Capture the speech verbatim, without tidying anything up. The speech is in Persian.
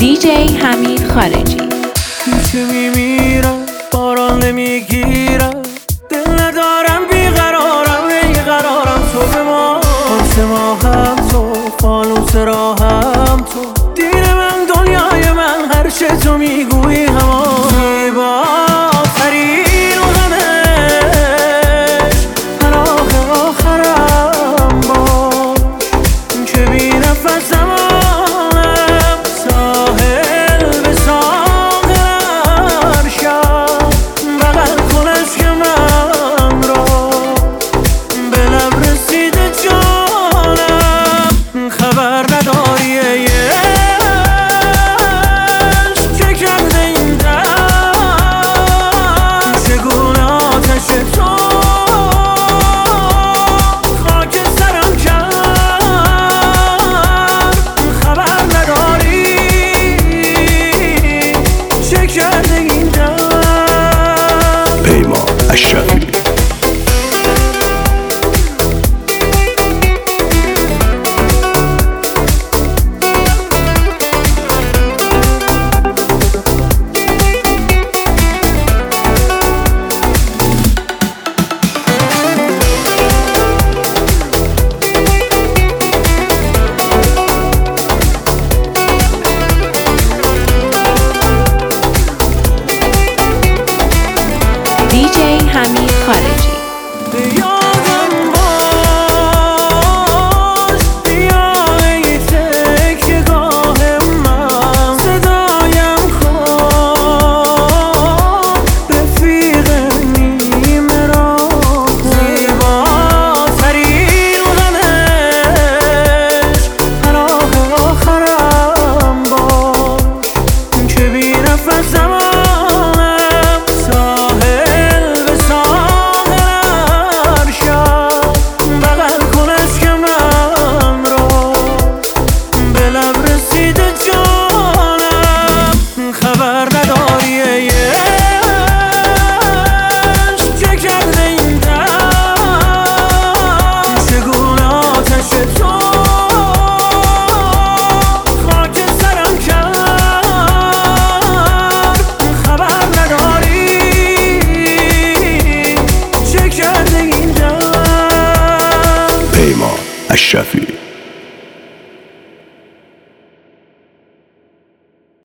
دی جی حمید خارجی. چه میمیرم باران نمیگیرم، دل ندارم بیقرارم بیقرارم. تو به ما قرص ما هم تو، فانوس راهم تو، دین من دنیای من، هر چه تو میگویی همان زیباترین غمش پناه آخرم باش که بی نفسم دی جی حمید خارجی. پیمان اشرفی.